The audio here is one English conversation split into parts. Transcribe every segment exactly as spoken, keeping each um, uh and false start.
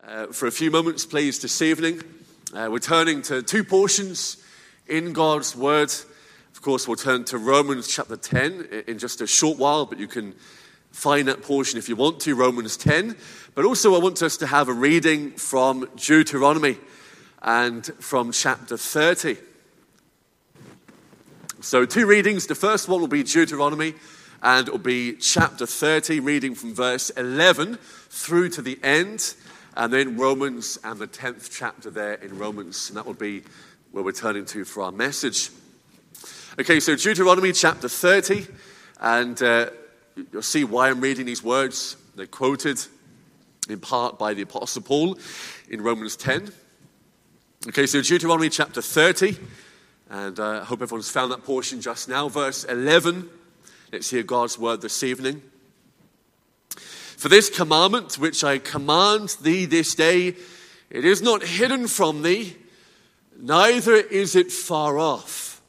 Uh, for a few moments, please, this evening, uh, we're turning to two portions in God's Word. Of course, we'll turn to Romans chapter ten in just a short while, but you can find that portion if you want to, Romans ten. But also I want us to have a reading from Deuteronomy and from chapter thirty. So two readings. The first one will be Deuteronomy, and it will be chapter thirty, reading from verse eleven through to the end. And then Romans and the tenth chapter there in Romans. And that will be where we're turning to for our message. Okay, so Deuteronomy chapter thirty. And uh, you'll see why I'm reading these words. They're quoted in part by the Apostle Paul in Romans ten. Okay, so Deuteronomy chapter thirty. And uh, I hope everyone's found that portion just now. Verse eleven. Let's hear God's word this evening. For this commandment which I command thee this day, it is not hidden from thee, neither is it far off.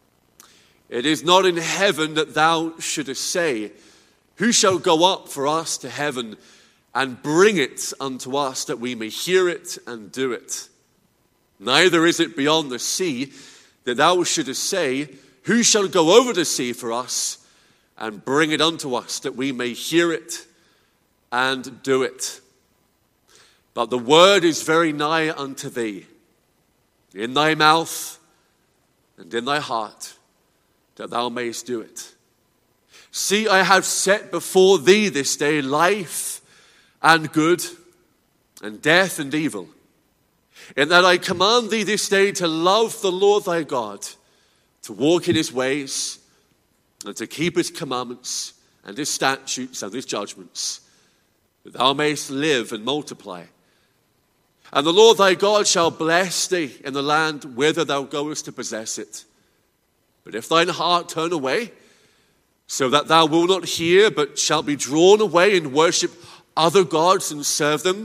It is not in heaven that thou shouldest say, who shall go up for us to heaven and bring it unto us that we may hear it and do it? Neither is it beyond the sea that thou shouldest say, who shall go over the sea for us and bring it unto us that we may hear it and do it? But the word is very nigh unto thee, in thy mouth and in thy heart, that thou mayest do it. See, I have set before thee this day life and good, and death and evil, in that I command thee this day to love the Lord thy God, to walk in his ways, and to keep his commandments and his statutes and his judgments, that thou mayest live and multiply. And the Lord thy God shall bless thee in the land whither thou goest to possess it. But if thine heart turn away, so that thou wilt not hear, but shalt be drawn away and worship other gods and serve them,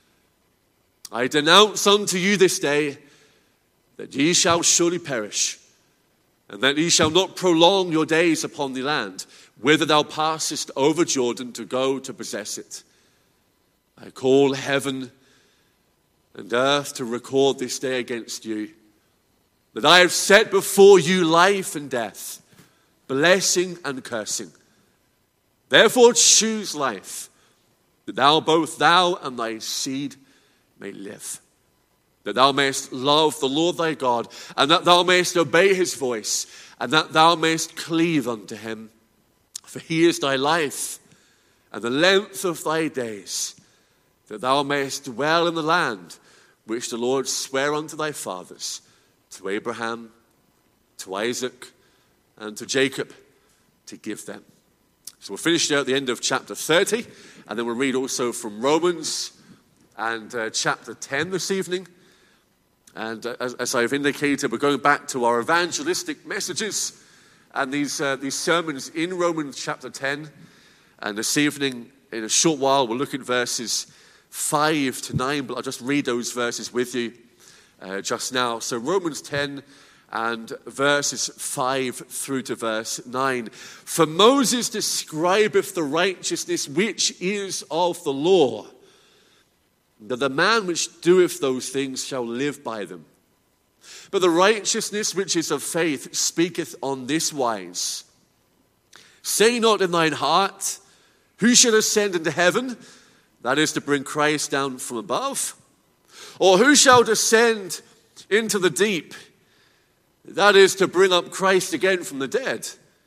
I denounce unto you this day that ye shall surely perish, and that ye shall not prolong your days upon the land, whither thou passest over Jordan to go to possess it. I call heaven and earth to record this day against you, that I have set before you life and death, blessing and cursing. Therefore choose life, that thou, both thou and thy seed, may live, that thou mayest love the Lord thy God, and that thou mayest obey his voice, and that thou mayest cleave unto him. For he is thy life, and the length of thy days, that thou mayest dwell in the land which the Lord sware unto thy fathers, to Abraham, to Isaac, and to Jacob, to give them. So we'll finish there at the end of chapter thirty, and then we'll read also from Romans and uh, chapter ten this evening. And uh, as, as I've indicated, we're going back to our evangelistic messages and these uh, these sermons in Romans chapter ten. And this evening, in a short while, we'll look at verses five to nine, but I'll just read those verses with you uh, just now. So Romans ten and verses five through to verse nine. For Moses describeth the righteousness which is of the law, that the man which doeth those things shall live by them. But the righteousness which is of faith speaketh on this wise. Say not in thine heart, who shall ascend into heaven? That is to bring Christ down from above. Or who shall descend into the deep? That is to bring up Christ again from the dead.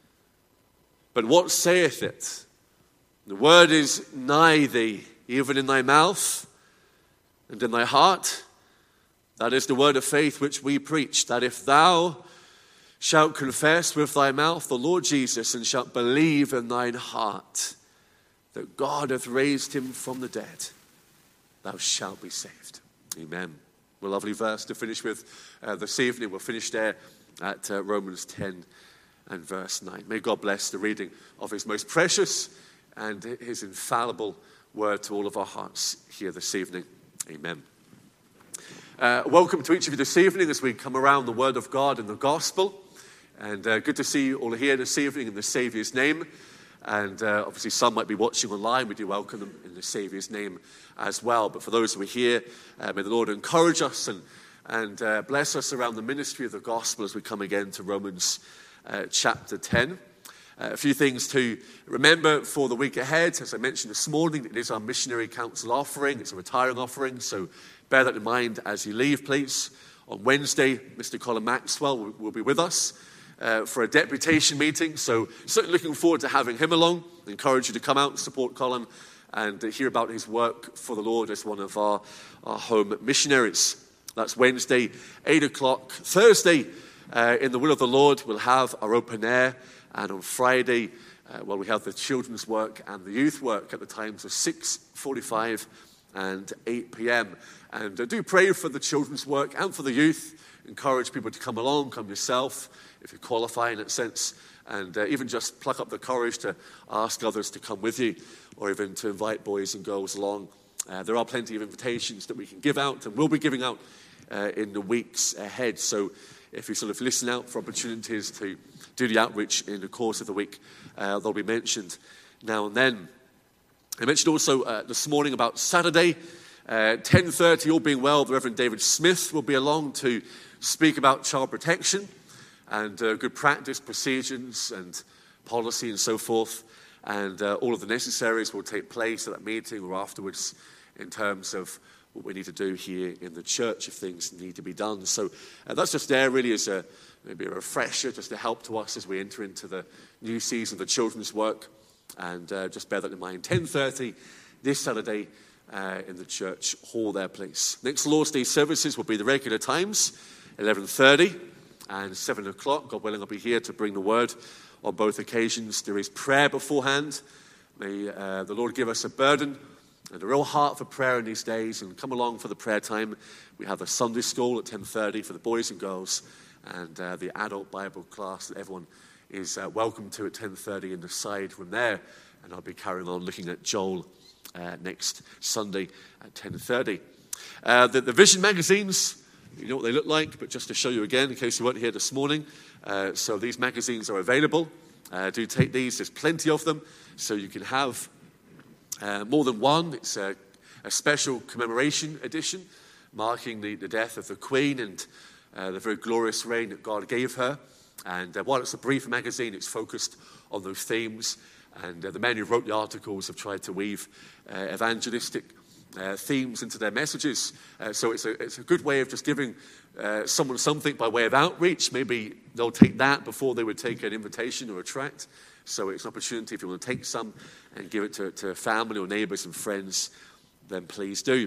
But what saith it? The word is nigh thee, even in thy mouth and in thy heart. That is the word of faith which we preach, that if thou shalt confess with thy mouth the Lord Jesus, and shalt believe in thine heart that God hath raised him from the dead, thou shalt be saved. Amen. A lovely verse to finish with uh, this evening. We'll finish there at uh, Romans ten and verse nine. May God bless the reading of his most precious and his infallible word to all of our hearts here this evening. Amen. Uh, welcome to each of you this evening as we come around the word of God and the gospel. And uh, good to see you all here this evening in the Saviour's name. And uh, obviously some might be watching online. We do welcome them in the Saviour's name as well. But for those who are here, uh, may the Lord encourage us and, and uh, bless us around the ministry of the gospel as we come again to Romans uh, chapter ten. Uh, a few things to remember for the week ahead. As I mentioned this morning, it is our missionary council offering. It's a retiring offering, so bear that in mind as you leave, please. On Wednesday, Mister Colin Maxwell will, will be with us uh, for a deputation meeting, so certainly looking forward to having him along. I encourage you to come out and support Colin and uh, hear about his work for the Lord as one of our, our home missionaries. That's Wednesday, eight o'clock. Thursday, uh, in the will of the Lord, we'll have our open air. And on Friday, uh, well, we have the children's work and the youth work at the times of six forty-five and eight p.m. And uh, do pray for the children's work and for the youth. Encourage people to come along, come yourself, if you qualify in that sense. And uh, even just pluck up the courage to ask others to come with you, or even to invite boys and girls along. Uh, there are plenty of invitations that we can give out, and we'll be giving out uh, in the weeks ahead. So if you sort of listen out for opportunities to do the outreach in the course of the week, uh, they'll be mentioned now and then. I mentioned also uh, this morning about Saturday, uh, ten thirty, all being well, the Reverend David Smith will be along to speak about child protection and uh, good practice, procedures and policy and so forth. And uh, all of the necessaries will take place at that meeting or afterwards in terms of what we need to do here in the church if things need to be done. So uh, that's just there really as a maybe a refresher, just to help to us as we enter into the new season of the children's work. And uh, just bear that in mind. ten thirty this Saturday uh, in the church hall there, please. Next Lord's Day services will be the regular times, eleven thirty and seven o'clock. God willing, I'll be here to bring the word on both occasions. There is prayer beforehand. May uh, the Lord give us a burden and a real heart for prayer in these days, and come along for the prayer time. We have a Sunday school at ten thirty for the boys and girls, and uh, the adult Bible class that everyone is uh, welcome to at ten thirty in the side room there. And I'll be carrying on looking at Joel uh, next Sunday at ten thirty. Uh, the, the Vision magazines, you know what they look like, but just to show you again in case you weren't here this morning. Uh, so these magazines are available. Uh, do take these. There's plenty of them, so you can have uh, more than one. It's a, a special commemoration edition marking the, the death of the Queen and uh, the very glorious reign that God gave her. And uh, while it's a brief magazine, it's focused on those themes. And uh, the men who wrote the articles have tried to weave uh, evangelistic uh, themes into their messages. Uh, so it's a, it's a good way of just giving uh, someone something by way of outreach. Maybe they'll take that before they would take an invitation or a tract. So it's an opportunity if you want to take some and give it to, to family or neighbours and friends, then please do.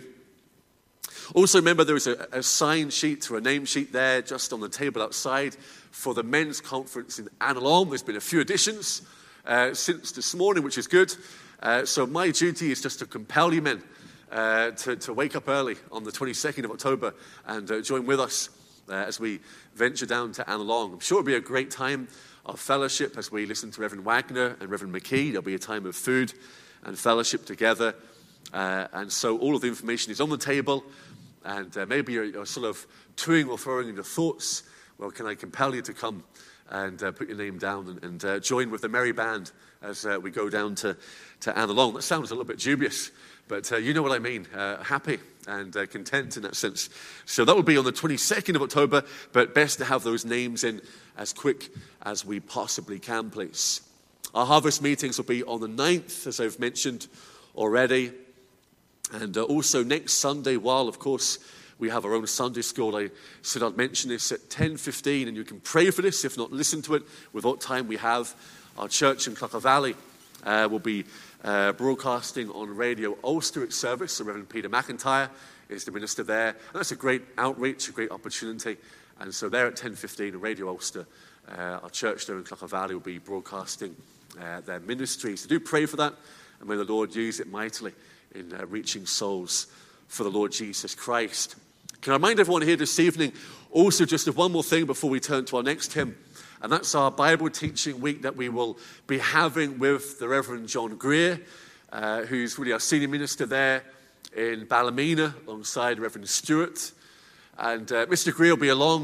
Also remember there is a, a sign sheet or a name sheet there just on the table outside for the men's conference in Annalong. There's been a few additions uh, since this morning, which is good. Uh, so my duty is just to compel you men uh, to, to wake up early on the twenty-second of October and uh, join with us uh, as we venture down to Annalong. I'm sure it'll be a great time of fellowship as we listen to Reverend Wagner and Reverend McKee. There'll be a time of food and fellowship together. Uh, and so all of the information is on the table. And uh, maybe you're, you're sort of toing or throwing in your thoughts. Well, can I compel you to come and uh, put your name down and, and uh, join with the merry band as uh, we go down to, to Annalong? That sounds a little bit dubious, but uh, you know what I mean. Uh, happy and uh, content in that sense. So that will be on the twenty-second of October, but best to have those names in as quick as we possibly can, please. Our harvest meetings will be on the ninth, as I've mentioned already. And uh, also next Sunday, while, of course, we have our own Sunday school, I said I'd mention this at ten fifteen, and you can pray for this, if not listen to it, with what time we have. Our church in Clougha Valley uh, will be uh, broadcasting on Radio Ulster its service. So Reverend Peter McIntyre is the minister there. And that's a great outreach, a great opportunity. And so there at ten fifteen on Radio Ulster, uh, our church there in Clougha Valley will be broadcasting uh, their ministry. So do pray for that, and may the Lord use it mightily in uh, reaching souls for the Lord Jesus Christ. Can I remind everyone here this evening also just of one more thing before we turn to our next hymn, and that's our Bible teaching week that we will be having with the Reverend John Greer, uh, who's really our senior minister there in Ballymena alongside Reverend Stewart. And uh, Mister Greer will be along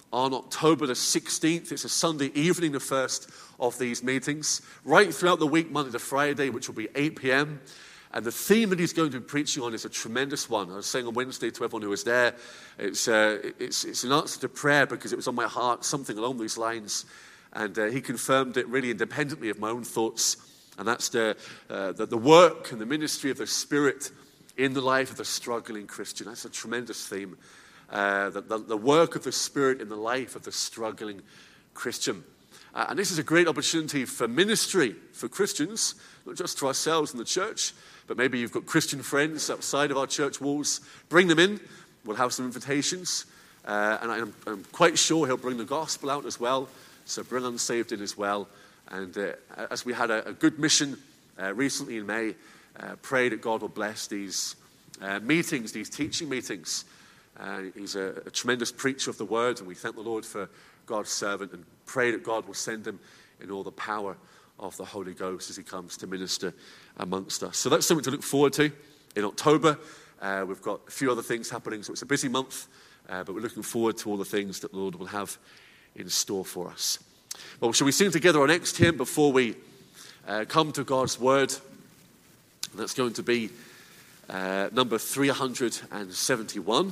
on October the sixteenth. It's a Sunday evening, the first of these meetings. Right throughout the week, Monday to Friday, which will be eight p.m. And the theme that he's going to be preaching on is a tremendous one. I was saying on Wednesday to everyone who was there, it's, uh, it's, it's an answer to prayer because it was on my heart, something along these lines. And uh, he confirmed it really independently of my own thoughts. And that's the, uh, the, the work and the ministry of the Spirit in the life of the struggling Christian. That's a tremendous theme. Uh, the, the, the work of the Spirit in the life of the struggling Christian. Uh, and this is a great opportunity for ministry for Christians, not just to ourselves in the church, but maybe you've got Christian friends outside of our church walls. Bring them in. We'll have some invitations. Uh, and I'm, I'm quite sure he'll bring the gospel out as well. So bring unsaved in as well. And uh, as we had a, a good mission uh, recently in May, uh, pray that God will bless these uh, meetings, these teaching meetings. Uh, he's a, a tremendous preacher of the word, and we thank the Lord for God's servant and pray that God will send him in all the power of the Holy Ghost as he comes to minister amongst us. So that's something to look forward to. In October, uh, we've got a few other things happening, so it's a busy month, uh, but we're looking forward to all the things that the Lord will have in store for us. Well, shall we sing together our next hymn before we uh, come to God's word? And that's going to be uh, number three hundred seventy-one.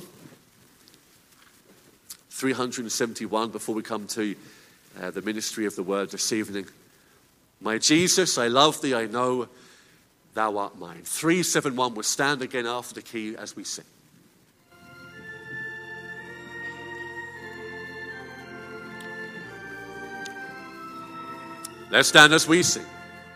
three hundred seventy-one before we come to uh, the ministry of the word this evening. My Jesus, I love thee, I know thou art mine. three seventy-one, we'll stand again after the key as we sing. Let's stand as we sing.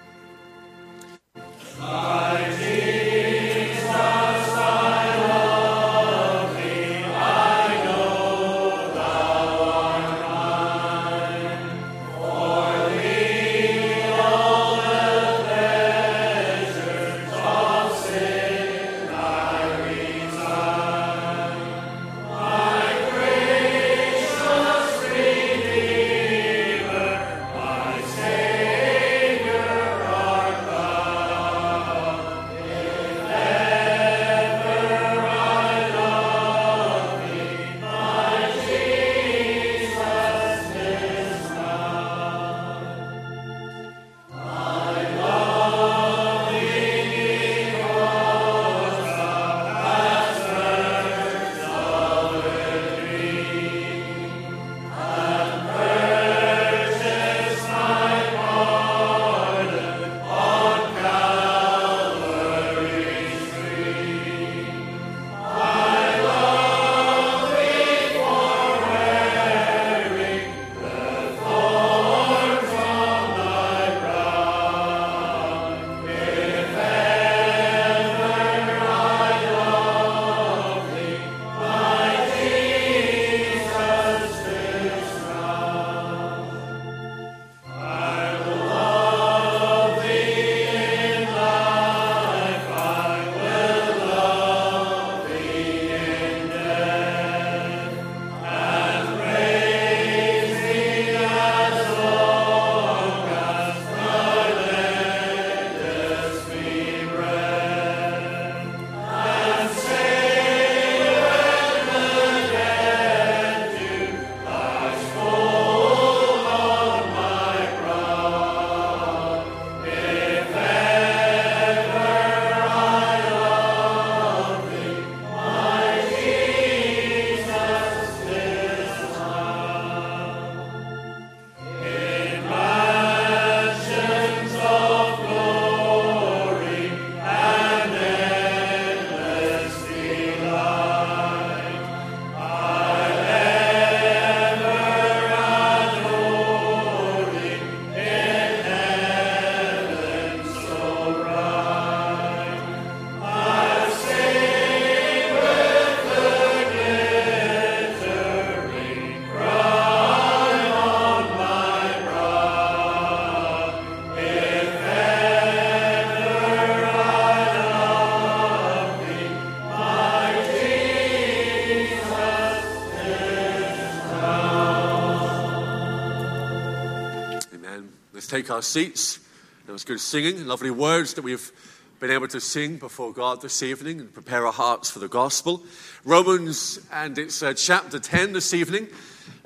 Take our seats. That was good singing, lovely words that we've been able to sing before God this evening and prepare our hearts for the gospel. Romans, and it's uh, chapter ten this evening.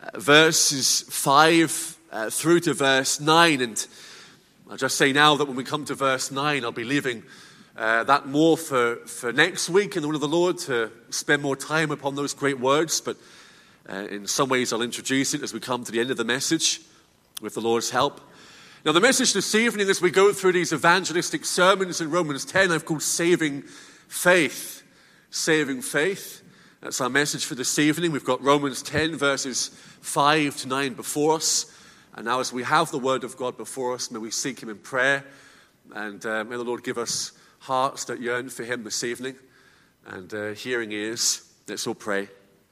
uh, verses five uh, through to verse nine. And I'll just say now that when we come to verse nine, I'll be leaving uh, that more for, for next week in the will of the Lord to spend more time upon those great words. But uh, in some ways, I'll introduce it as we come to the end of the message with the Lord's help. Now, the message this evening, as we go through these evangelistic sermons in Romans ten, I've called Saving Faith. Saving Faith. That's our message for this evening. We've got Romans ten, verses five to nine before us. And now as we have the word of God before us, may we seek him in prayer. And uh, may the Lord give us hearts that yearn for him this evening. And uh, hearing ears. Let's all pray.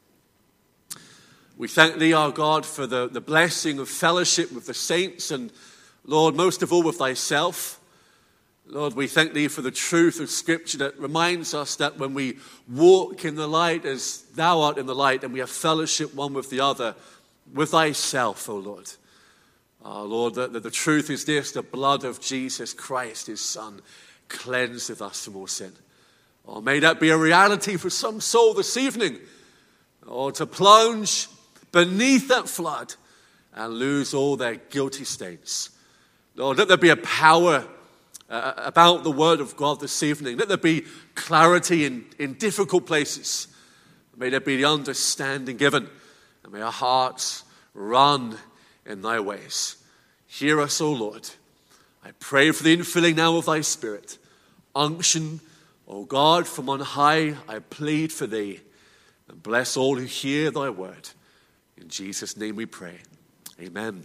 We thank thee, our God, for the, the blessing of fellowship with the saints, and Lord, most of all with thyself. Lord, we thank thee for the truth of Scripture that reminds us that when we walk in the light as thou art in the light, and we have fellowship one with the other, with thyself, O Lord. Oh, Lord, the, the, the truth is this: the blood of Jesus Christ, his Son, cleanseth us from all sin. Oh, may that be a reality for some soul this evening. Or to plunge beneath that flood and lose all their guilty stains. Lord, let there be a power uh, about the word of God this evening. Let there be clarity in, in difficult places. May there be the understanding given. And may our hearts run in thy ways. Hear us, O Lord. I pray for the infilling now of thy Spirit. Unction, O God, from on high, I plead for thee. And bless all who hear thy word. In Jesus' name we pray. Amen.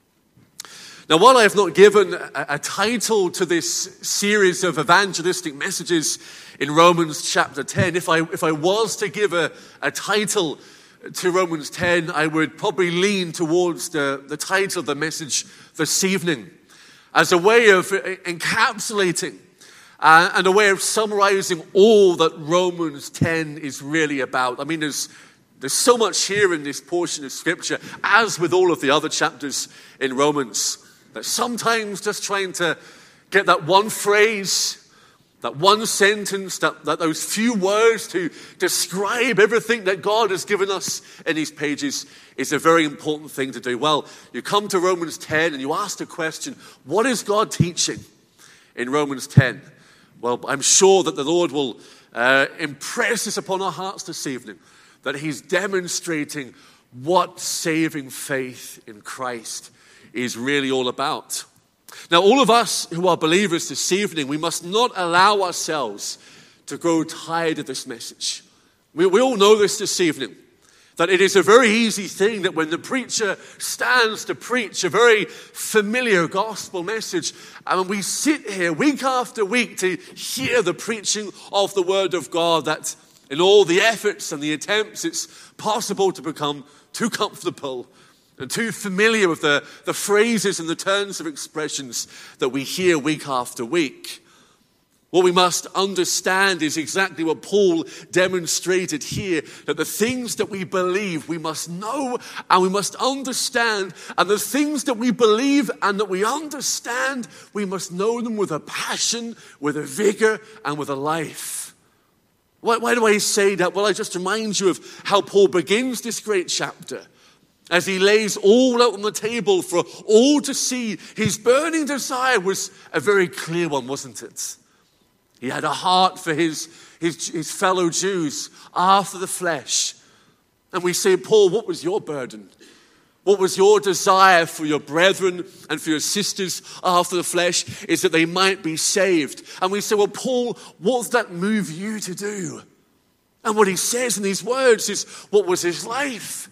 Now, while I have not given a, a title to this series of evangelistic messages in Romans chapter ten, if I if I was to give a, a title to Romans ten, I would probably lean towards the, the title of the message this evening as a way of encapsulating uh, and a way of summarizing all that Romans ten is really about. I mean, there's There's so much here in this portion of Scripture, as with all of the other chapters in Romans, that sometimes just trying to get that one phrase, that one sentence, that, that those few words to describe everything that God has given us in these pages is a very important thing to do. Well, you come to Romans ten and you ask the question, what is God teaching in Romans ten? Well, I'm sure that the Lord will uh, impress this upon our hearts this evening, that he's demonstrating what saving faith in Christ is really all about. Now, all of us who are believers this evening, we must not allow ourselves to grow tired of this message. We, we all know this this evening, that it is a very easy thing that when the preacher stands to preach a very familiar gospel message, and we sit here week after week to hear the preaching of the word of God, that in all the efforts and the attempts, it's possible to become too comfortable and too familiar with the, the phrases and the turns of expressions that we hear week after week. What we must understand is exactly what Paul demonstrated here, that the things that we believe, we must know and we must understand. And the things that we believe and that we understand, we must know them with a passion, with a vigor, and with a life. Why, why do I say that? Well, I just remind you of how Paul begins this great chapter. As he lays all out on the table for all to see, his burning desire was a very clear one, wasn't it? He had a heart for his, his, his fellow Jews after the flesh. And we say, Paul, what was your burden? What was your desire for your brethren and for your sisters after the flesh is that they might be saved. And we say, well, Paul, what does that move you to do? And what he says in these words is, what was his life?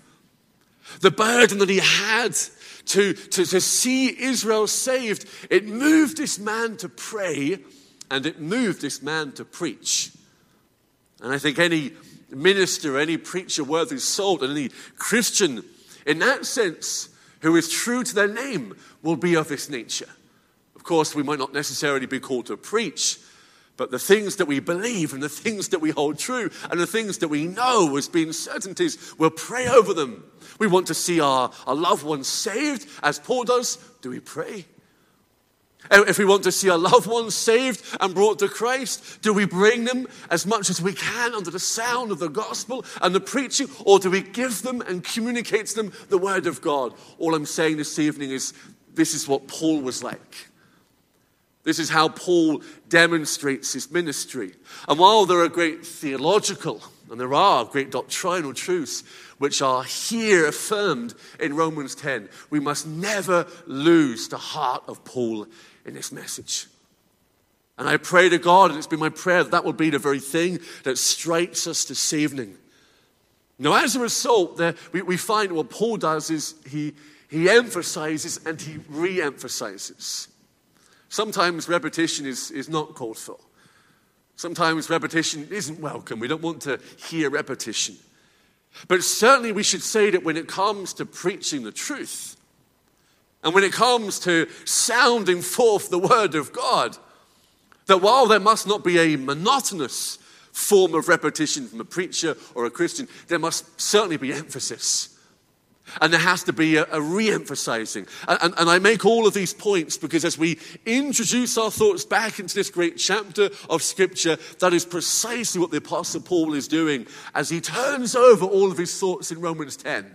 The burden that he had to, to, to see Israel saved, it moved this man to pray and it moved this man to preach. And I think any minister, any preacher worth his salt, and any Christian in that sense who is true to their name will be of this nature. Of course, we might not necessarily be called to preach, but the things that we believe and the things that we hold true and the things that we know as being certainties, we'll pray over them. We want to see our, our loved ones saved, as Paul does. Do we pray? If we want to see our loved ones saved and brought to Christ, do we bring them as much as we can under the sound of the gospel and the preaching, or do we give them and communicate to them the word of God? All I'm saying this evening is this is what Paul was like. This is how Paul demonstrates his ministry. And while there are great theological and there are great doctrinal truths which are here affirmed in Romans ten, we must never lose the heart of Paul in this message. And I pray to God, and it's been my prayer, that that will be the very thing that strikes us this evening. Now, as a result, there, we, we find what Paul does is he, he emphasizes and he re-emphasizes. Sometimes repetition is, is not called for. Sometimes repetition isn't welcome. We don't want to hear repetition. But certainly we should say that when it comes to preaching the truth, and when it comes to sounding forth the word of God, that while there must not be a monotonous form of repetition from a preacher or a Christian, there must certainly be emphasis. And there has to be a, a re-emphasizing. And, and, and I make all of these points because as we introduce our thoughts back into this great chapter of Scripture, that is precisely what the Apostle Paul is doing as he turns over all of his thoughts in Romans ten.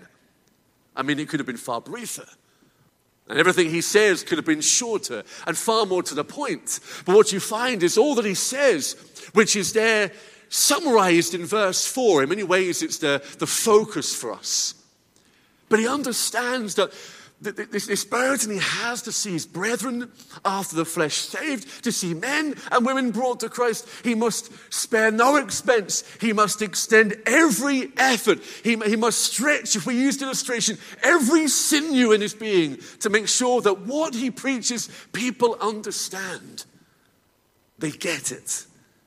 I mean, it could have been far briefer. And everything he says could have been shorter and far more to the point. But what you find is all that he says, which is there summarized in verse four. In many ways, it's the, the focus for us. But he understands that this, this burden he has to see his brethren after the flesh saved, to see men and women brought to Christ. He must spare no expense. He must extend every effort. He, he must stretch, if we use illustration, every sinew in his being to make sure that what he preaches, people understand. They get it.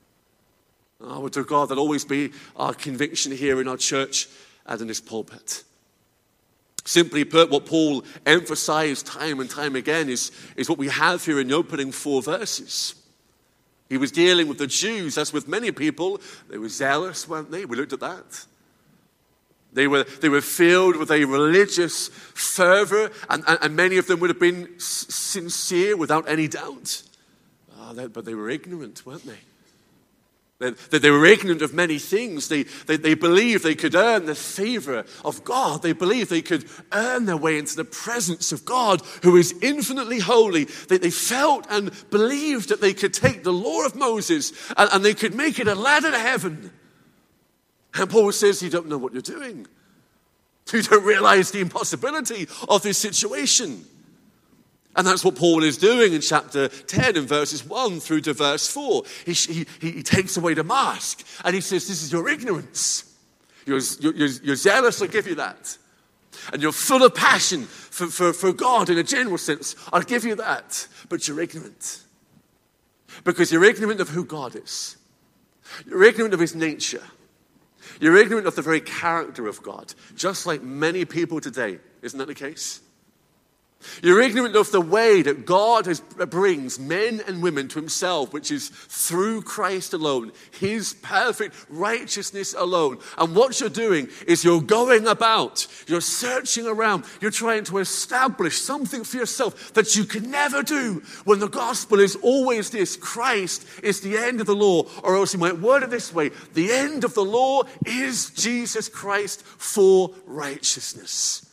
I would to God that always be our conviction here in our church and in this pulpit. Simply put, what Paul emphasized time and time again is, is what we have here in the opening four verses. He was dealing with the Jews, as with many people. They were zealous, weren't they? We looked at that. They were, they were filled with a religious fervor, and, and, and many of them would have been s- sincere without any doubt. Oh, they, but they were ignorant, weren't they? That they were ignorant of many things. They, they, they believed they could earn the favor of God. They believed they could earn their way into the presence of God, who is infinitely holy. They, they felt and believed that they could take the law of Moses and, and they could make it a ladder to heaven. And Paul says, you don't know what you're doing. You don't realize the impossibility of this situation. And that's what Paul is doing in chapter ten, in verses one through to verse four. He, he, he takes away the mask and he says, this is your ignorance. You're, you're, you're zealous, I'll give you that. And you're full of passion for, for, for God in a general sense, I'll give you that. But you're ignorant. Because you're ignorant of who God is. You're ignorant of his nature. You're ignorant of the very character of God, just like many people today. Isn't that the case? You're ignorant of the way that God has, brings men and women to himself, which is through Christ alone, his perfect righteousness alone. And what you're doing is you're going about, you're searching around, you're trying to establish something for yourself that you can never do when the gospel is always this: Christ is the end of the law. Or else you might word it this way: the end of the law is Jesus Christ for righteousness.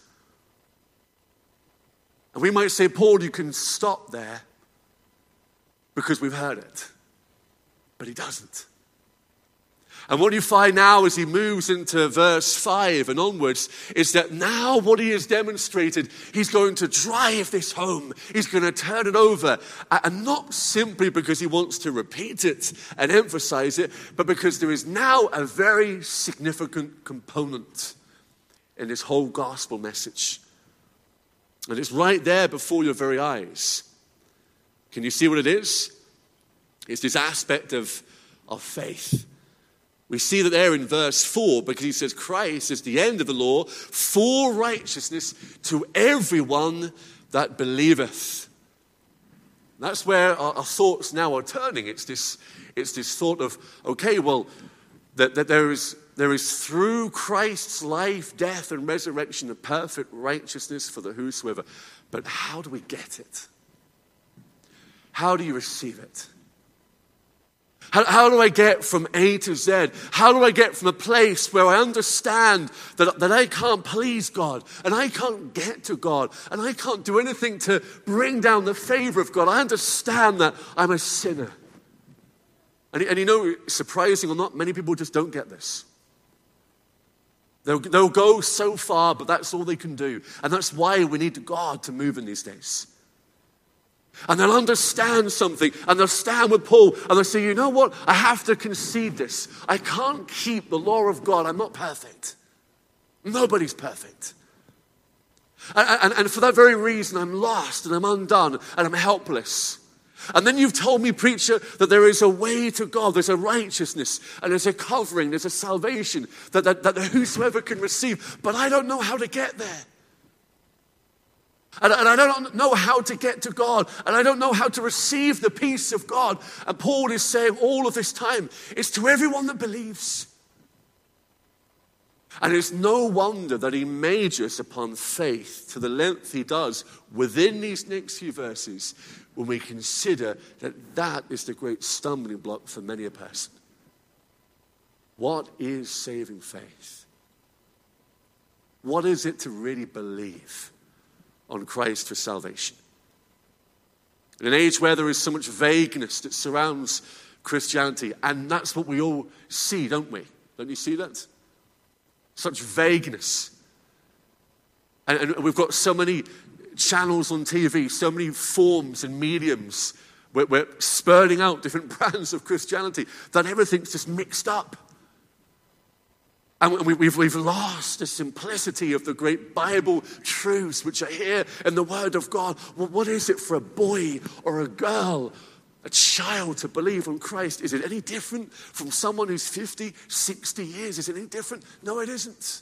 And we might say, Paul, you can stop there because we've heard it. But he doesn't. And what you find now as he moves into verse five and onwards is that now what he has demonstrated, he's going to drive this home. He's going to turn it over. And not simply because he wants to repeat it and emphasize it, but because there is now a very significant component in this whole gospel message. And it's right there before your very eyes. Can you see what it is? It's this aspect of, of faith. We see that there in verse four, because he says Christ is the end of the law for righteousness to everyone that believeth. That's where our, our thoughts now are turning. It's this, it's this thought of, okay, well, that, that there is... There is through Christ's life, death, and resurrection a perfect righteousness for the whosoever. But how do we get it? How do you receive it? How, how do I get from A to Z? How do I get from a place where I understand that, that I can't please God and I can't get to God and I can't do anything to bring down the favor of God? I understand that I'm a sinner. And, and you know, surprising or not, many people just don't get this. They'll, they'll go so far, but that's all they can do. And that's why we need God to move in these days. And they'll understand something, and they'll stand with Paul, and they'll say, you know what? I have to concede this. I can't keep the law of God. I'm not perfect. Nobody's perfect. And, and, and for that very reason, I'm lost, and I'm undone, and I'm helpless. And then you've told me, preacher, that there is a way to God. There's a righteousness, and there's a covering, there's a salvation that, that, that whosoever can receive. But I don't know how to get there. And, and I don't know how to get to God. And I don't know how to receive the peace of God. And Paul is saying all of this time, it's to everyone that believes. And it's no wonder that he majors upon faith to the length he does within these next few verses when we consider that that is the great stumbling block for many a person. What is saving faith? What is it to really believe on Christ for salvation? In an age where there is so much vagueness that surrounds Christianity, and that's what we all see, don't we? Don't you see that? Such vagueness. And, and we've got so many channels on T V, so many forms and mediums. We're, we're spurting out different brands of Christianity that everything's just mixed up. And we, we've, we've lost the simplicity of the great Bible truths which are here in the Word of God. Well, what is it for a boy or a girl, a child to believe on Christ? Is it any different from someone who's fifty, sixty years? Is it any different? No, it isn't.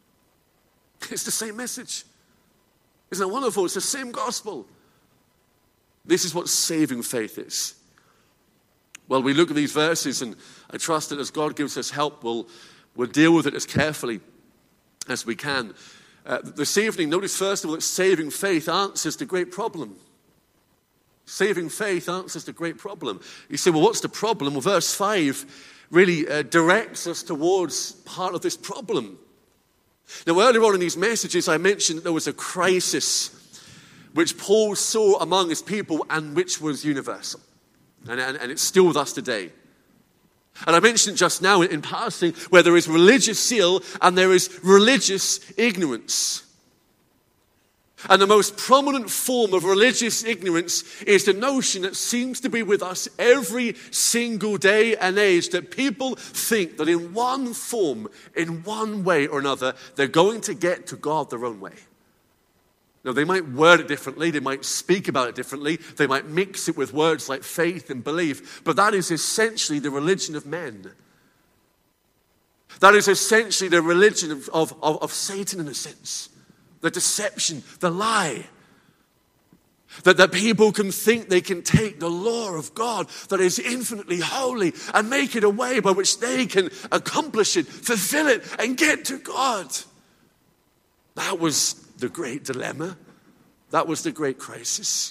It's the same message. Isn't that wonderful? It's the same gospel. This is what saving faith is. Well, we look at these verses, and I trust that as God gives us help, we'll, we'll deal with it as carefully as we can. Uh, this evening, notice first of all that saving faith answers the great problem. Saving faith answers the great problem. You say, well, what's the problem? Well, verse five really uh, directs us towards part of this problem. Now, earlier on in these messages, I mentioned that there was a crisis which Paul saw among his people and which was universal. And, and, and it's still with us today. And I mentioned just now in, in passing where there is religious zeal and there is religious ignorance. And the most prominent form of religious ignorance is the notion that seems to be with us every single day and age, that people think that in one form, in one way or another, they're going to get to God their own way. Now, they might word it differently, they might speak about it differently, they might mix it with words like faith and belief, but that is essentially the religion of men. That is essentially the religion of, of, of, of Satan in a sense. The deception, the lie. That, that people can think they can take the law of God that is infinitely holy and make it a way by which they can accomplish it, fulfill it, and get to God. That was the great dilemma. That was the great crisis.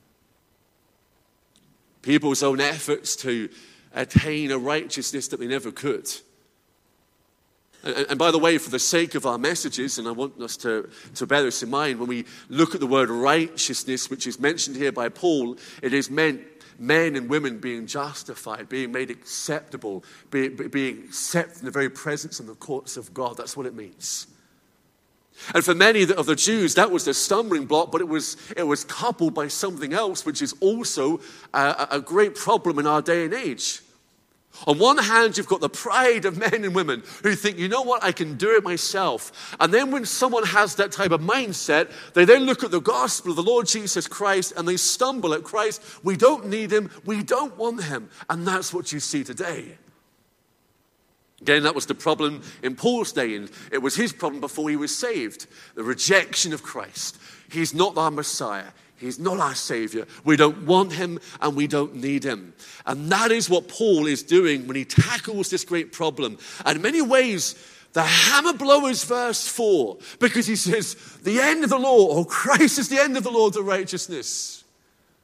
People's own efforts to attain a righteousness that they never could. And, and by the way, for the sake of our messages, and I want us to, to bear this in mind, when we look at the word righteousness, which is mentioned here by Paul, it is meant men and women being justified, being made acceptable, be, being accepted in the very presence of the courts of God. That's what it means. And for many of the Jews, that was the stumbling block, but it was it was coupled by something else, which is also a, a great problem in our day and age. On one hand, you've got the pride of men and women who think, you know what, I can do it myself. And then when someone has that type of mindset, they then look at the gospel of the Lord Jesus Christ and they stumble at Christ. We don't need him. We don't want him. And that's what you see today. Again, that was the problem in Paul's day, and it was his problem before he was saved. The rejection of Christ. He's not our Messiah. He's not our Savior. We don't want him and we don't need him. And that is what Paul is doing when he tackles this great problem. And in many ways, the hammer blow is verse four, because he says, the end of the law, or Christ is the end of the law to righteousness.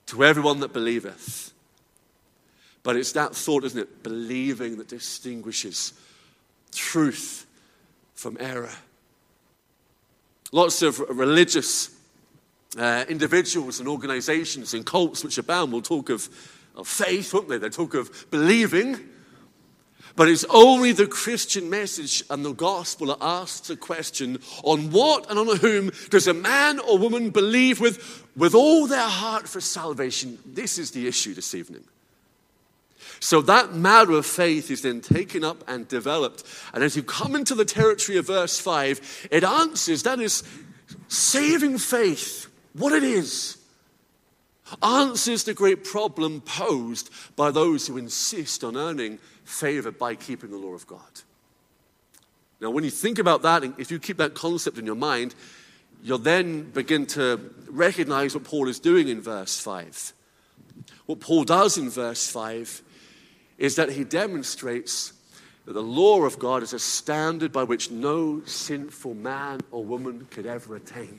to everyone that believeth. But it's that thought, isn't it? Believing that distinguishes truth from error. Lots of religious uh, individuals and organizations and cults which abound will talk of, of faith, won't they? They talk of believing. But it's only the Christian message and the gospel that asks the question, on what and on whom does a man or woman believe with, with all their heart for salvation? This is the issue this evening. So that matter of faith is then taken up and developed. And as you come into the territory of verse five, it answers, that is, saving faith, what it is, answers the great problem posed by those who insist on earning favor by keeping the law of God. Now, when you think about that, if you keep that concept in your mind, you'll then begin to recognize what Paul is doing in verse five. What Paul does in verse five is that he demonstrates that the law of God is a standard by which no sinful man or woman could ever attain.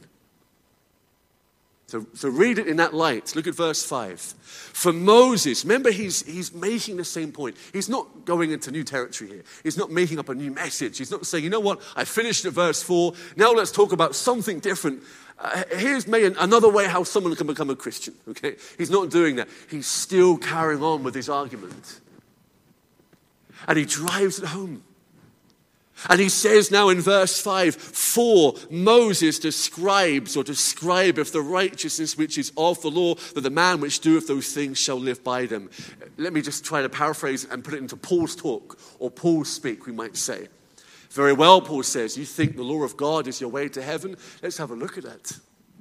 So, so read it in that light. Look at verse five. For Moses, remember he's, he's making the same point. He's not going into new territory here. He's not making up a new message. He's not saying, you know what, I finished at verse four. Now let's talk about something different. Uh, here's maybe another way how someone can become a Christian. Okay, he's not doing that. He's still carrying on with his argument. And he drives it home. And he says now in verse five, for Moses describes or describeth the righteousness which is of the law, that the man which doeth those things shall live by them. Let me just try to paraphrase and put it into Paul's talk, or Paul's speak, we might say. Very well, Paul says, you think the law of God is your way to heaven? Let's have a look at it.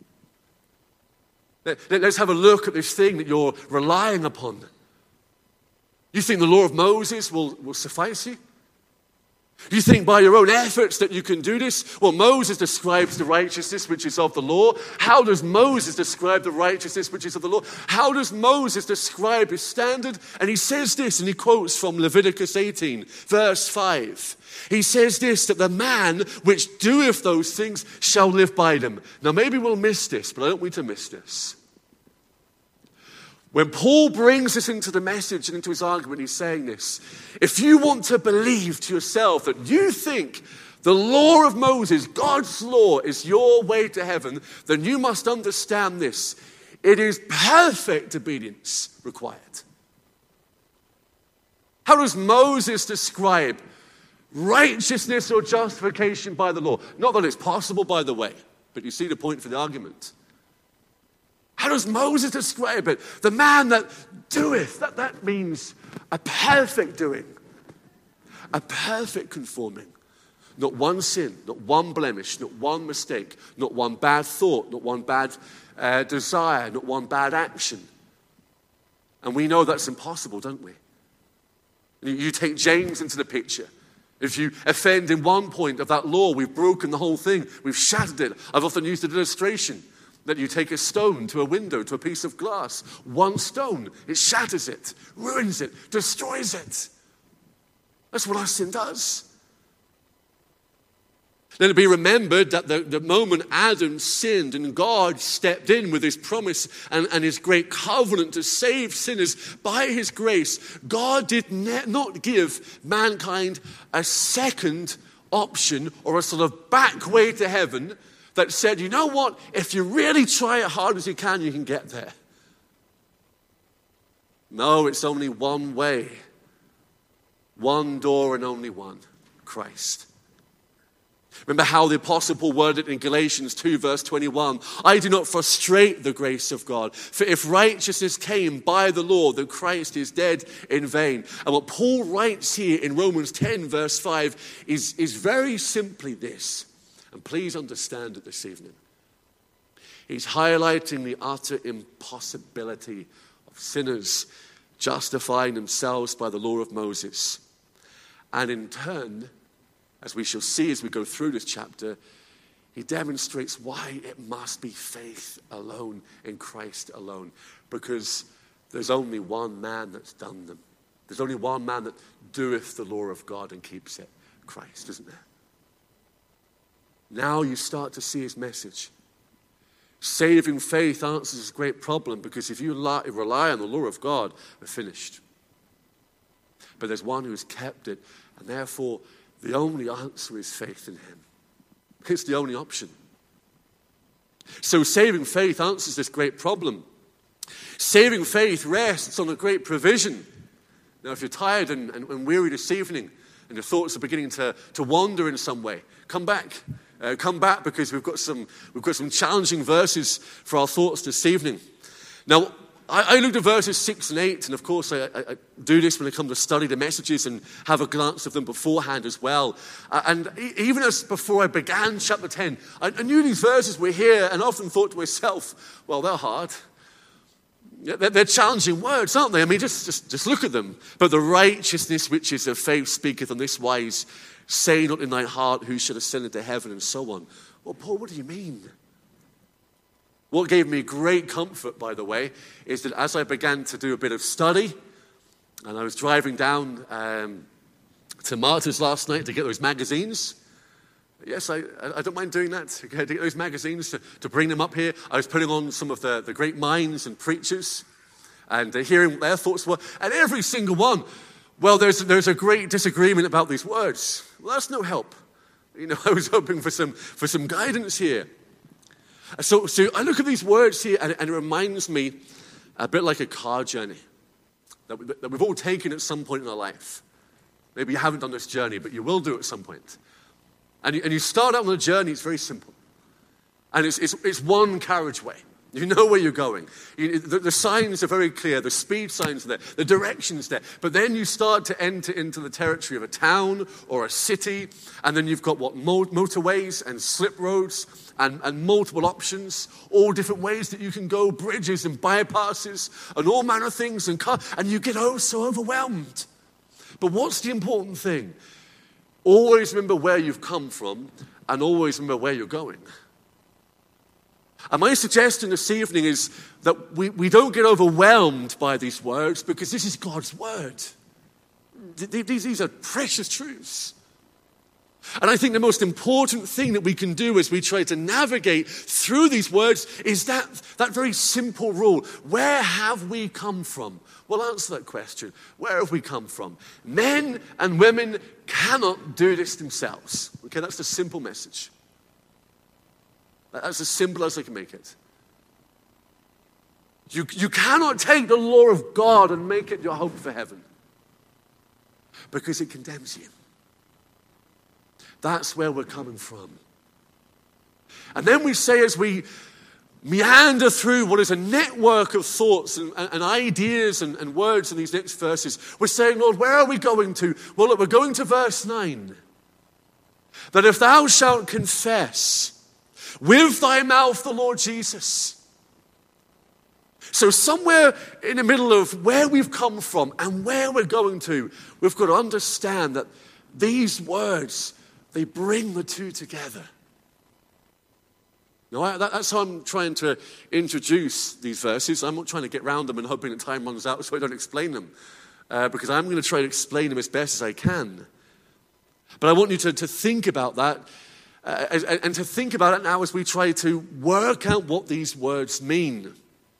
Let's have a look at this thing that you're relying upon. You think the law of Moses will, will suffice you? You think by your own efforts that you can do this? Well, Moses describes the righteousness which is of the law. How does Moses describe the righteousness which is of the law? How does Moses describe his standard? And he says this, and he quotes from Leviticus eighteen, verse five. He says this, that the man which doeth those things shall live by them. Now maybe we'll miss this, but I don't want to miss this. When Paul brings this into the message and into his argument, he's saying this. If you want to believe to yourself that you think the law of Moses, God's law, is your way to heaven, then you must understand this. It is perfect obedience required. How does Moses describe righteousness or justification by the law? Not that it's possible, by the way, but you see the point for the argument. How does Moses describe it? The man that doeth, that, that means a perfect doing, a perfect conforming. Not one sin, not one blemish, not one mistake, not one bad thought, not one bad uh, desire, not one bad action. And we know that's impossible, don't we? You take James into the picture. If you offend in one point of that law, we've broken the whole thing. We've shattered it. I've often used an illustration that you take a stone to a window, to a piece of glass. One stone, it shatters it, ruins it, destroys it. That's what our sin does. Let it be remembered that the, the moment Adam sinned and God stepped in with his promise and, and his great covenant to save sinners by his grace, God did ne- not give mankind a second option or a sort of back way to heaven that said, you know what, if you really try as hard as you can, you can get there. No, it's only one way, one door and only one, Christ. Remember how the Apostle Paul worded it in Galatians two, verse twenty-one. I do not frustrate the grace of God. For if righteousness came by the law, then Christ is dead in vain. And what Paul writes here in Romans ten, verse five, is, is very simply this. And please understand it this evening. He's highlighting the utter impossibility of sinners justifying themselves by the law of Moses. And in turn, as we shall see as we go through this chapter, he demonstrates why it must be faith alone in Christ alone. Because there's only one man that's done them. There's only one man that doeth the law of God and keeps it. Christ, isn't there? Now you start to see his message. Saving faith answers this great problem, because if you rely on the law of God, we're finished. But there's one who's kept it, and therefore the only answer is faith in him. It's the only option. So saving faith answers this great problem. Saving faith rests on a great provision. Now, if you're tired and, and, and weary this evening, and your thoughts are beginning to, to wander in some way, come back. Uh, come back, because we've got some we've got some challenging verses for our thoughts this evening. Now, I, I looked at verses six and eight, and of course I, I, I do this when I come to study the messages and have a glance of them beforehand as well. Uh, and e- even as before I began chapter ten, I, I knew these verses were here, and often thought to myself, well, they're hard. They're, they're challenging words, aren't they? I mean, just, just, just look at them. But the righteousness which is of faith speaketh on this wise, say not in thy heart, who shall ascend into heaven, and so on. Well, Paul, what do you mean? What gave me great comfort, by the way, is that as I began to do a bit of study, and I was driving down um, to Martyrs last night to get those magazines. Yes, I, I don't mind doing that, okay, to get those magazines, to, to bring them up here. I was putting on some of the, the great minds and preachers, and uh, hearing what their thoughts were, and every single one, well, there's, there's a great disagreement about these words. Well, that's no help. You know, I was hoping for some, for some guidance here. So, so I look at these words here, and, and it reminds me a bit like a car journey that, we, that we've all taken at some point in our life. Maybe you haven't done this journey, but you will do it at some point. And you, and you start out on a journey, it's very simple. And it's, it's, it's one carriageway. You know where you're going. You, the, the signs are very clear. The speed signs are there. The direction's there. But then you start to enter into the territory of a town or a city. And then you've got what? Motorways and slip roads and, and multiple options. All different ways that you can go. Bridges and bypasses and all manner of things. And, car, and you get oh so overwhelmed. But what's the important thing? Always remember where you've come from, and always remember where you're going. And my suggestion this evening is that we, we don't get overwhelmed by these words, because this is God's word. These, these are precious truths. And I think the most important thing that we can do as we try to navigate through these words is that, that very simple rule. Where have we come from? Well, answer that question. Where have we come from? Men and women cannot do this themselves. Okay, that's the simple message. That's as simple as I can make it. You, you cannot take the law of God and make it your hope for heaven, because it condemns you. That's where we're coming from. And then we say, as we meander through what is a network of thoughts and, and, and ideas and, and words in these next verses, we're saying, Lord, where are we going to? Well, look, we're going to verse nine. That if thou shalt confess with thy mouth the Lord Jesus. So somewhere in the middle of where we've come from and where we're going to, we've got to understand that these words, they bring the two together. Now, I, that, that's how I'm trying to introduce these verses. I'm not trying to get around them and hoping that time runs out so I don't explain them. Uh, because I'm going to try to explain them as best as I can. But I want you to, to think about that. Uh, and, and to think about it now as we try to work out what these words mean.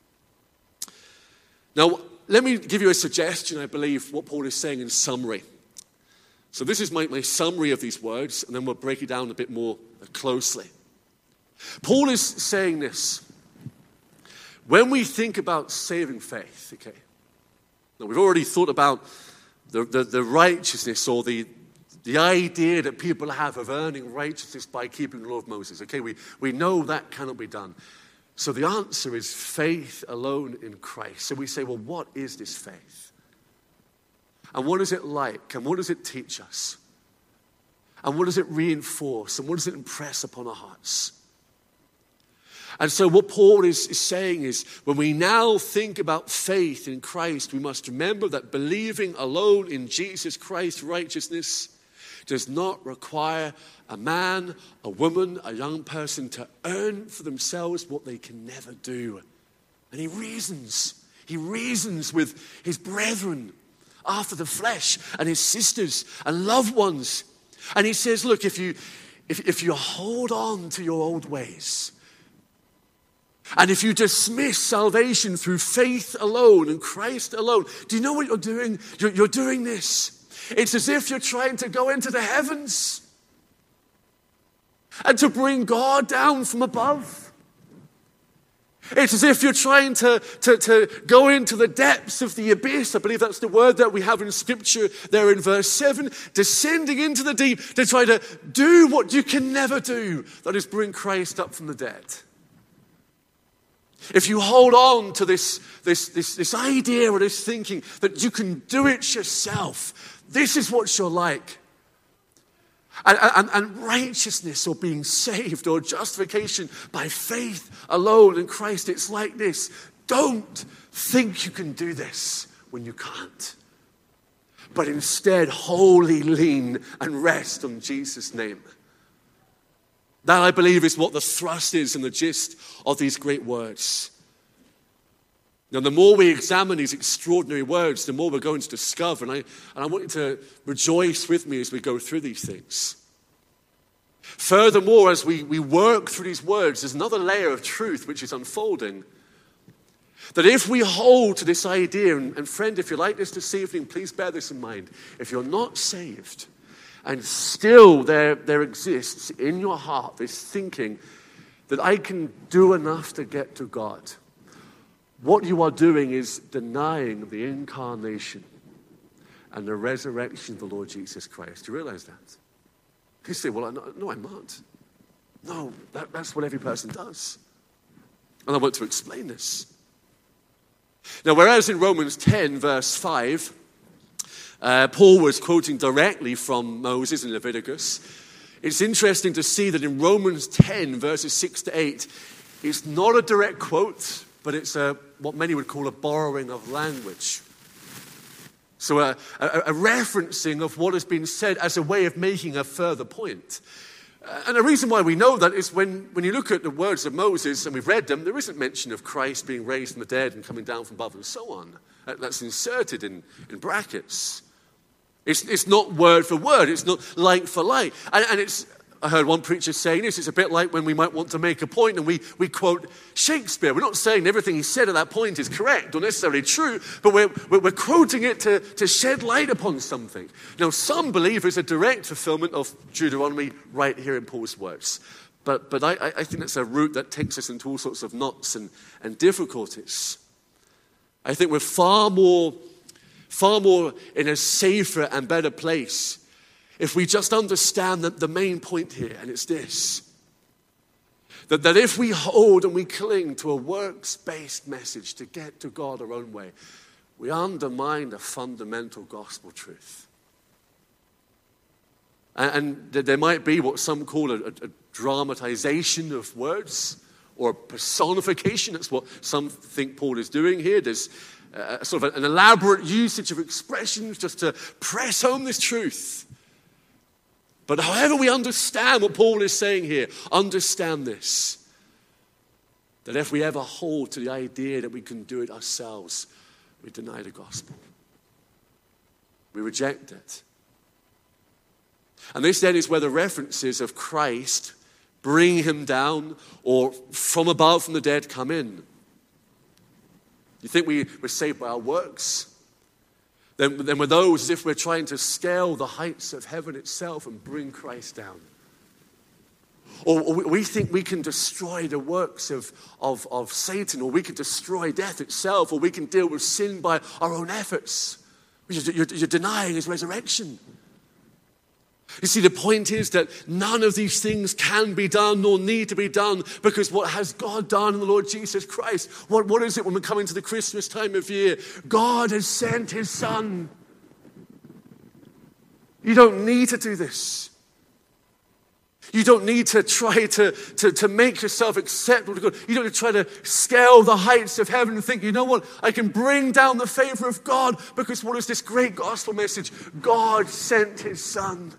Now, let me give you a suggestion, I believe, what Paul is saying in summary. So this is my, my summary of these words, and then we'll break it down a bit more closely. Paul is saying this. When we think about saving faith, okay, now we've already thought about the, the, the righteousness or the The idea that people have of earning righteousness by keeping the law of Moses. Okay, we, we know that cannot be done. So the answer is faith alone in Christ. So we say, well, what is this faith? And what is it like? And what does it teach us? And what does it reinforce? And what does it impress upon our hearts? And so what Paul is, is saying is, when we now think about faith in Christ, we must remember that believing alone in Jesus Christ's righteousness does not require a man, a woman, a young person to earn for themselves what they can never do. And he reasons. He reasons with his brethren after the flesh and his sisters and loved ones. And he says, look, if you, if, if you hold on to your old ways, And if you dismiss salvation through faith alone and Christ alone, do you know what you're doing? You're, you're doing this. It's as if you're trying to go into the heavens and to bring God down from above. It's as if you're trying to, to, to go into the depths of the abyss. I believe that's the word that we have in Scripture there in verse seven. Descending into the deep to try to do what you can never do. That is bring Christ up from the dead. If you hold on to this, this, this, this idea or this thinking that you can do it yourself, this is what you're like. And, and, and righteousness or being saved or justification by faith alone in Christ, it's like this. Don't think you can do this when you can't. But instead, wholly lean and rest on Jesus' name. That, I believe, is what the thrust is and the gist of these great words. Now, the more we examine these extraordinary words, the more we're going to discover. And I, and I want you to rejoice with me as we go through these things. Furthermore, as we, we work through these words, there's another layer of truth which is unfolding. That if we hold to this idea, and, and friend, if you're like this this evening, please bear this in mind. If you're not saved, and still there, there exists in your heart this thinking that I can do enough to get to God, what you are doing is denying the incarnation and the resurrection of the Lord Jesus Christ. Do you realize that? You say, well, no, no I'm not. No, that, that's what every person does. And I want to explain this. Now, whereas in Romans ten, verse five, uh, Paul was quoting directly from Moses in Leviticus, it's interesting to see that in Romans ten, verses six to eight, it's not a direct quote, but it's a, what many would call a borrowing of language. So a, a, a referencing of what has been said as a way of making a further point. Uh, and the reason why we know that is when, when you look at the words of Moses, and we've read them, there isn't mention of Christ being raised from the dead and coming down from above and so on. Uh, that's inserted in, in brackets. It's, it's not word for word. It's not like for like. And, and it's, I heard one preacher saying this, it's a bit like when we might want to make a point and we, we quote Shakespeare. We're not saying everything he said at that point is correct or necessarily true, but we're, we're quoting it to, to shed light upon something. Now, some believe it's a direct fulfillment of Deuteronomy right here in Paul's words. But, but I, I think it's a route that takes us into all sorts of knots and, and difficulties. I think we're far more, far more in a safer and better place if we just understand that the main point here, and it's this, that, that if we hold and we cling to a works-based message to get to God our own way, we undermine a fundamental gospel truth. And, and there might be what some call a, a, a dramatization of words, or a personification. That's what some think Paul is doing here. There's uh, sort of an elaborate usage of expressions just to press home this truth. But however we understand what Paul is saying here, understand this, that if we ever hold to the idea that we can do it ourselves, we deny the gospel. We reject it. And this then is where the references of Christ bring him down or from above from the dead come in. You think we were saved by our works? Then, then we're those as if we're trying to scale the heights of heaven itself and bring Christ down. Or, or we think we can destroy the works of, of, of Satan, or we can destroy death itself, or we can deal with sin by our own efforts. You're, you're, you're denying his resurrection. You see, the point is that none of these things can be done nor need to be done, because what has God done in the Lord Jesus Christ? What, what is it when we're coming to the Christmas time of year? God has sent his Son. You don't need to do this. You don't need to try to, to, to make yourself acceptable to God. You don't need to try to scale the heights of heaven and think, you know what, I can bring down the favor of God, because what is this great gospel message? God sent his Son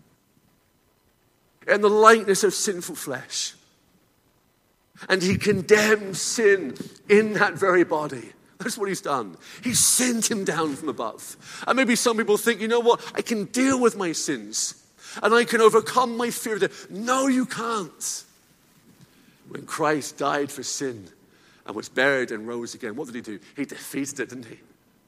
in the likeness of sinful flesh. And he condemned sin in that very body. That's what he's done. He sent him down from above. And maybe some people think, you know what, I can deal with my sins and I can overcome my fear of death. No, you can't. When Christ died for sin, and was buried and rose again. What did he do? He defeated it, didn't he?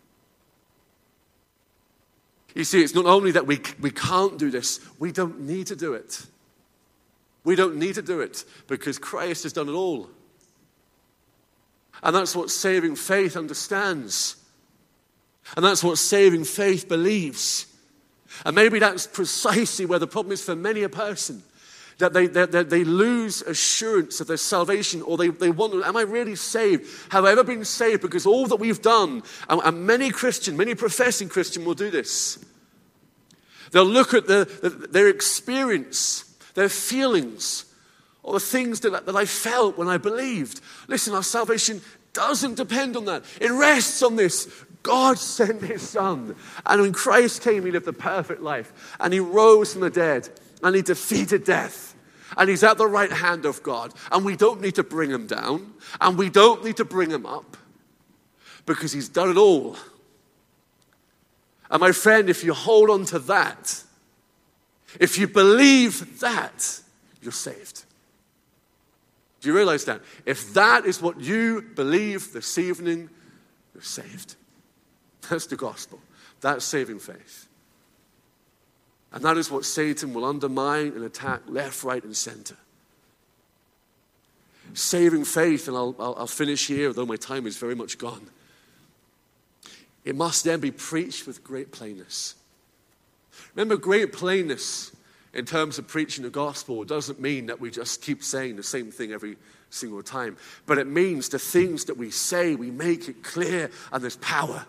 You see, it's not only that we, we can't do this, we don't need to do it. We don't need to do it because Christ has done it all. And that's what saving faith understands. And that's what saving faith believes. And maybe that's precisely where the problem is for many a person. That they, they, they lose assurance of their salvation, or they, they wonder, am I really saved? Have I ever been saved? Because all that we've done, and, and many Christian, many professing Christian will do this. They'll look at the, the, their experience, their feelings, or the things that, that I felt when I believed. Listen, our salvation doesn't depend on that. It rests on this. God sent his son. And when Christ came, he lived a perfect life. And he rose from the dead. And he defeated death. And he's at the right hand of God. And we don't need to bring him down. And we don't need to bring him up. Because he's done it all. And my friend, if you hold on to that, if you believe that, you're saved. Do you realize that? If that is what you believe this evening, you're saved. That's the gospel. That's saving faith. And that is what Satan will undermine and attack left, right, and center. Saving faith, and I'll, I'll, I'll finish here, although my time is very much gone. It must then be preached with great plainness. Remember, great plainness in terms of preaching the gospel doesn't mean that we just keep saying the same thing every single time. But it means the things that we say, we make it clear, and there's power.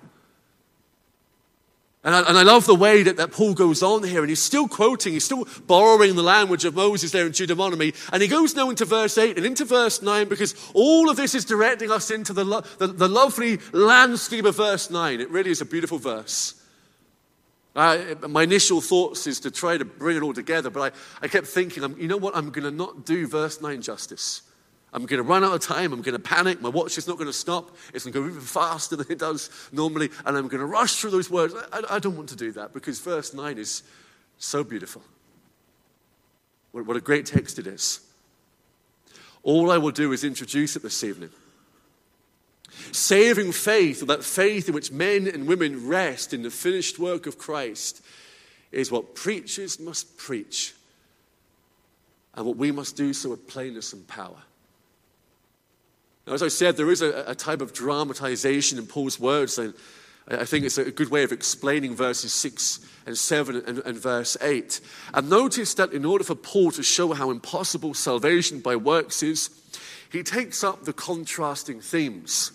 And I, and I love the way that, that Paul goes on here, and he's still quoting, he's still borrowing the language of Moses there in Deuteronomy, and he goes now into verse eight and into verse nine, because all of this is directing us into the, lo- the, the lovely landscape of verse nine. It really is a beautiful verse. I, my initial thoughts is to try to bring it all together, but I, I kept thinking, I'm, you know what, I'm going to not do verse nine justice. I'm going to run out of time. I'm going to panic. My watch is not going to stop. It's going to go even faster than it does normally. And I'm going to rush through those words. I, I don't want to do that because verse nine is so beautiful. What, what a great text it is. All I will do is introduce it this evening. Saving faith, or that faith in which men and women rest in the finished work of Christ, is what preachers must preach. And what we must do so with plainness and power. Now, as I said, there is a, a type of dramatization in Paul's words, and I think it's a good way of explaining verses six and seven and, and verse eight. And notice that in order for Paul to show how impossible salvation by works is, he takes up the contrasting themes.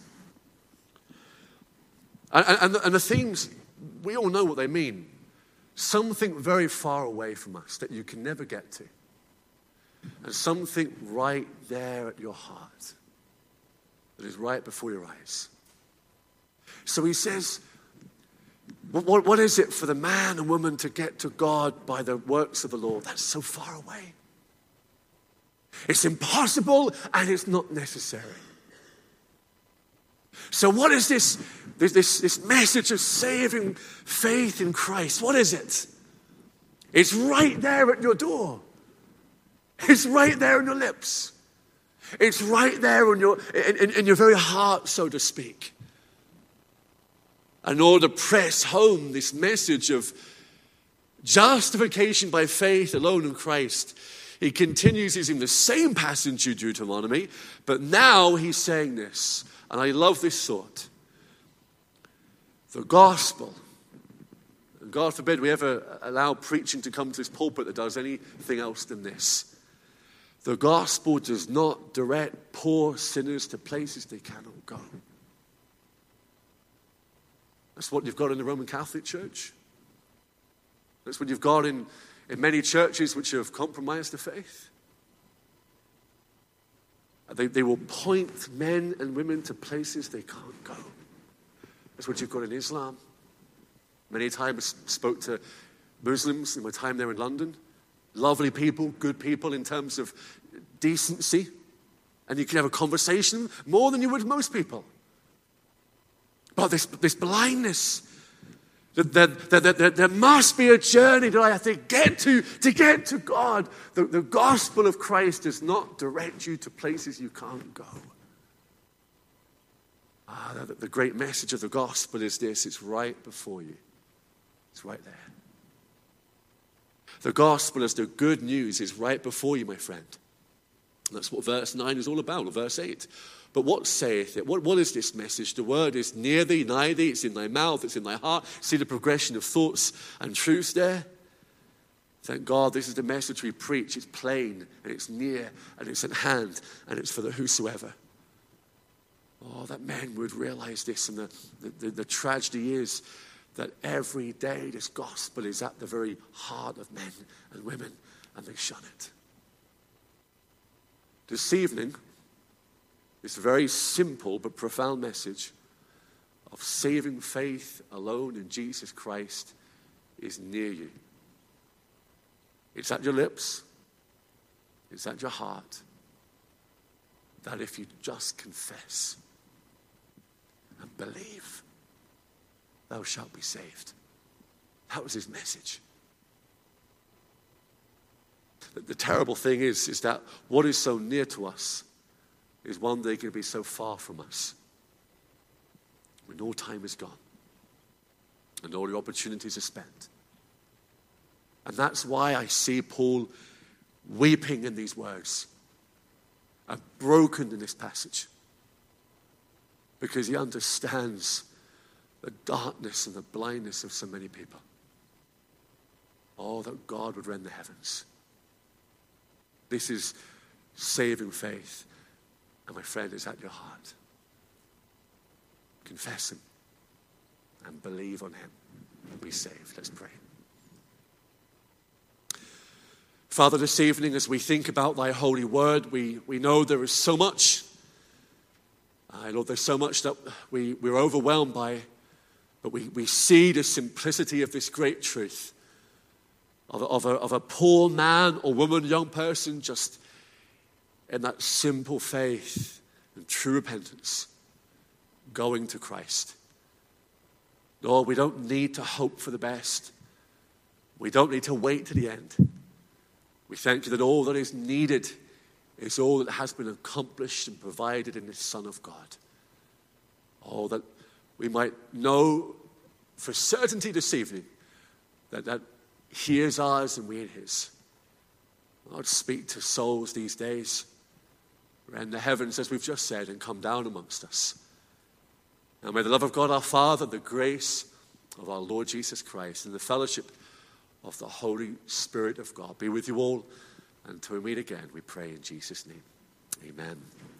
And, and, and the themes, we all know what they mean. Something very far away from us that you can never get to. And something right there at your heart. That is right before your eyes. So he says, what, what is it for the man and woman to get to God by the works of the law? That's so far away. It's impossible and it's not necessary. So what is this, this, this, this message of saving faith in Christ? What is it? It's right there at your door. It's right there on your lips. It's right there in your, in, in, in your very heart, so to speak. In order to press home this message of justification by faith alone in Christ, he continues using the same passage in Deuteronomy, but now he's saying this, and I love this thought. The gospel, and God forbid we ever allow preaching to come to this pulpit that does anything else than this. The gospel does not direct poor sinners to places they cannot go. That's what you've got in the Roman Catholic Church. That's what you've got in, in many churches which have compromised the faith. They, they will point men and women to places they can't go. That's what you've got in Islam. Many times spoke to Muslims in my time there in London. Lovely people, good people in terms of decency. And you can have a conversation more than you would with most people. But this, this blindness, that, that, that, that there must be a journey that I have to get to, to get to God. The, the gospel of Christ does not direct you to places you can't go. Ah, the, the great message of the gospel is this. It's right before you. It's right there. The gospel is the good news is right before you, my friend. That's what verse nine is all about, or verse eight. But what saith it? What, what is this message? The word is near thee, nigh thee. It's in thy mouth. It's in thy heart. See the progression of thoughts and truths there? Thank God this is the message we preach. It's plain, and it's near, and it's at hand, and it's for the whosoever. Oh, that men would realize this, and the, the, the, the tragedy is that every day this gospel is at the very heart of men and women, and they shun it. This evening, this very simple but profound message of saving faith alone in Jesus Christ is near you. It's at your lips. It's at your heart. That if you just confess and believe, thou shalt be saved. That was his message. The, the terrible thing is, is that what is so near to us is one day going to be so far from us when all time is gone and all the opportunities are spent. And that's why I see Paul weeping in these words and broken in this passage, because he understands the darkness and the blindness of so many people. Oh, that God would rend the heavens. This is saving faith. And my friend, it's at your heart. Confess him and believe on him and be saved. Let's pray. Father, this evening as we think about thy holy word, we, we know there is so much. Uh, Lord, there's so much that we, we're overwhelmed by, but we, we see the simplicity of this great truth of, of, a, of a poor man or woman, young person, just in that simple faith and true repentance, going to Christ. Lord, we don't need to hope for the best. We don't need to wait to the end. We thank you that all that is needed is all that has been accomplished and provided in the Son of God. Oh, that we might know for certainty this evening that, that he is ours and we are his. Lord, speak to souls these days. Rend the heavens, as we've just said, and come down amongst us. And may the love of God our Father, the grace of our Lord Jesus Christ, and the fellowship of the Holy Spirit of God be with you all. Until we meet again, we pray in Jesus' name. Amen.